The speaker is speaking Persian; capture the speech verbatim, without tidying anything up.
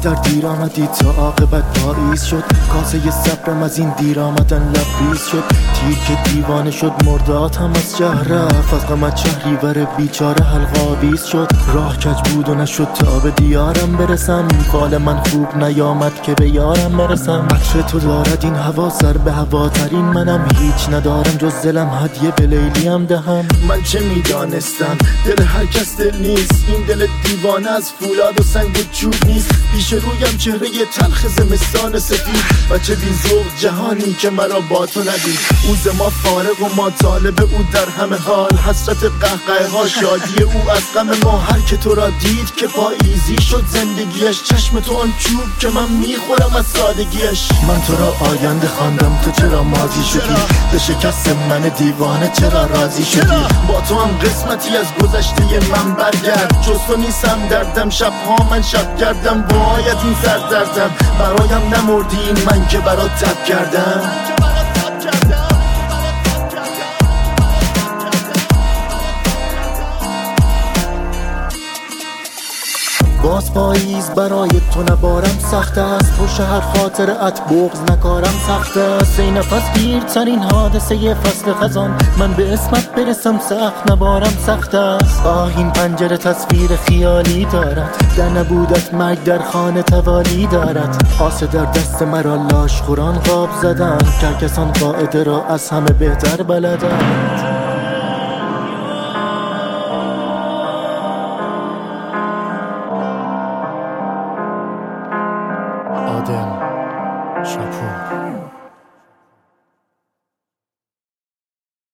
در دیر آمدی تا عاقبت پاییز شد. کاسه صبرم از این دیر آمدن لبریز شد. تیر که دیوانه شد مرداد هم از شهر رفت. از غمت شهریور بیچاره حلقاویز شد. راه کج بود و نشد تا به دیارم برسم. فال من خوب نیامد که به یارم برسم. عطر تو دارد این هوا سر به هواترین منم. هیچ ندارم جز دلم هدیه به لیلیم دهم. من چه میدانستم دل هر کس دل نیست. این دل دیوانه از فولاد و سنگ و چوب نیست. پیش رویم چهره تلخ زمستان سفید. بچه بی ذوق جهانی که مرا با تو ندید. او ز ما فارغ و ما طالب او در همه حال. حسرت قهقه ها شادی او از غم ما. هر که تو را دید که پاییزی شد زندگیش. چشم تو آن چوب که من میخورم از سادگیش. من تو را آینده خواندم تو چرا ماضی شدی. به شکست من دیوانه چرا راضی شدی. با تو هم قسمتی از گذشته من برگرد. جز تو نیستم دردم شبها من شب کردم. باید این سر دردم برایم نمردی این من که برات تب کردم. باز پاییز برای تو نبارم سخت است. پشت هر خاطرت بغض نکارم سخت است. ای نفس گیرترین حادثه فصل خزان. من به اسمت برسم سخت نبارم سخت است. آه این پنجره تصویر خیالی دارد. در نبودت مرگ در خانه توالی دارد. آسه در دست مرا لاش خوران قاب زدند. کرکسان قاعده را از همه بهتر بلدند. آدم شاپور.